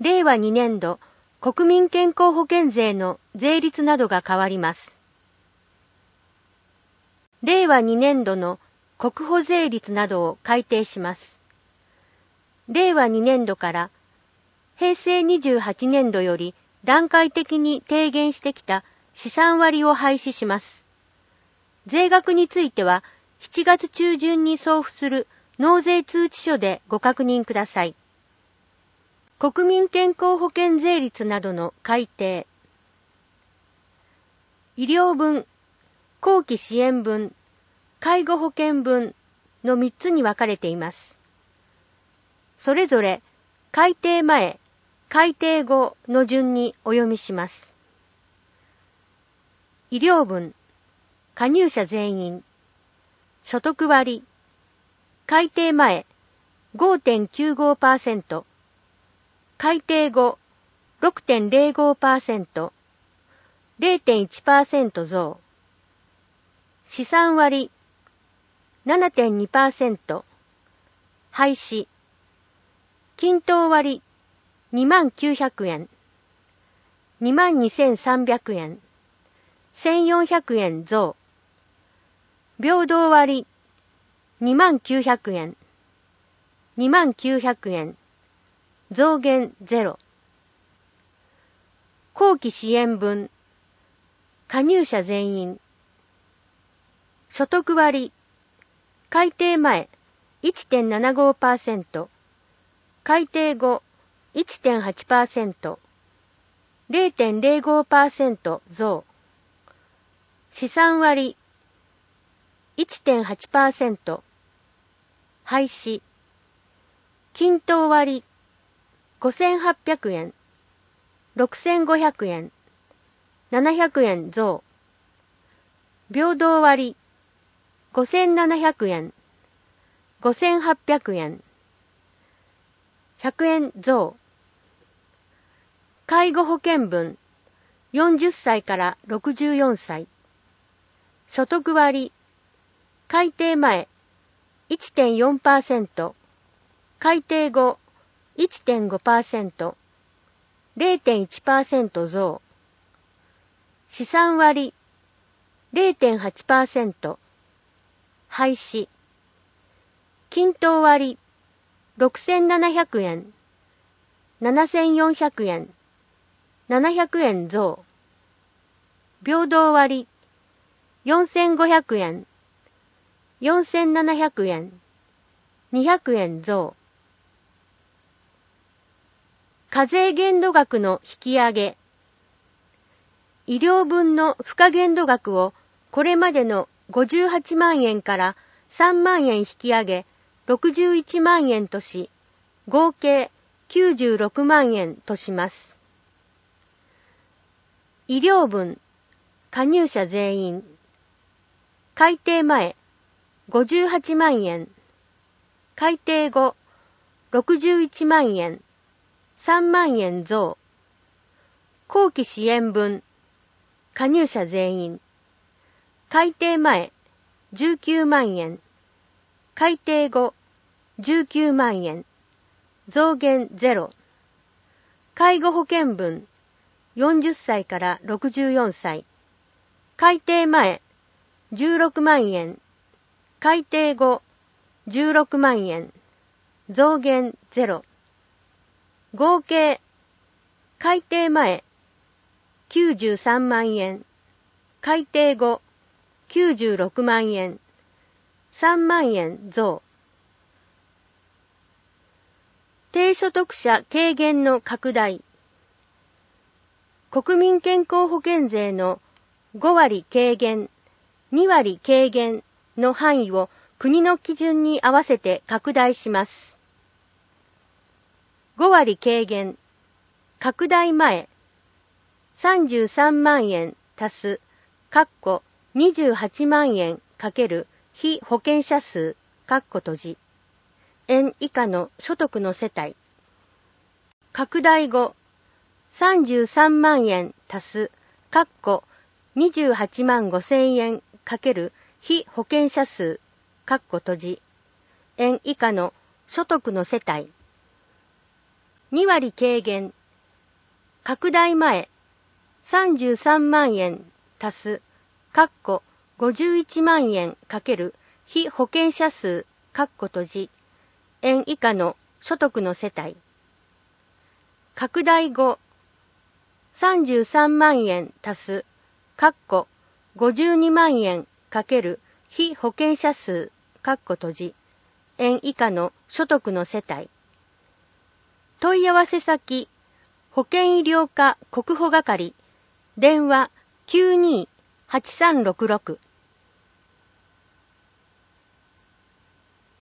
令和2年度国民健康保険税の税率などが変わります。令和2年度の国保税率などを改定します。令和2年度から平成28年度より段階的に低減してきた資産割を廃止します。税額については7月中旬に送付する納税通知書でご確認ください。国民健康保険税率などの改定。医療分、後期支援分、介護保険分の3つに分かれています。それぞれ改定前、改定後の順にお読みします。医療分、加入者全員、所得割、改定前 5.95%、改定後 6.05%、0.1% 増、資産割 7.2%、廃止、均等割29,000円、22,300円、1,400円増、平等割29,000円、29,000円、増減0。後期支援分、加入者全員、所得割、改定前 1.75%、改定後 1.8%、0.05% 増、資産割 1.8%、廃止、均等割5,800円、6,500円、700円増、平等割5,700円、5,800円、100円増、介護保険分40歳から64歳、所得割、改定前 1.4%、改定後 1.5%、0.1% 増、資産割 0.8%、廃止、均等割6,700円、7,400円、700円増、平等割4,500円、4,700円、200円増、課税限度額の引き上げ。医療分の付加限度額をこれまでの58万円から3万円引き上げ61万円とし、合計96万円とします。医療分、加入者全員、改定前58万円、改定後61万円、3万円増、後期支援分、加入者全員、改定前19万円、改定後19万円、増減0、介護保険分、40歳から64歳、改定前16万円、改定後16万円、増減0、合計、改定前93万円、改定後96万円、3万円増。低所得者軽減の拡大。国民健康保険税の5割軽減、2割軽減の範囲を国の基準に合わせて拡大します。5割軽減、拡大前、33万円足す、28万円×被保険者数、円以下の所得の世帯。拡大後、33万円足す、28万5千円×被保険者数、円以下の所得の世帯。 2割軽減。拡大前、33万円足す、51万円かける被保険者数、円以下の所得の世帯。拡大後、33万円足す、52万円かける被保険者数、円以下の所得の世帯。問い合わせ先、保険医療課国保係、電話92-8366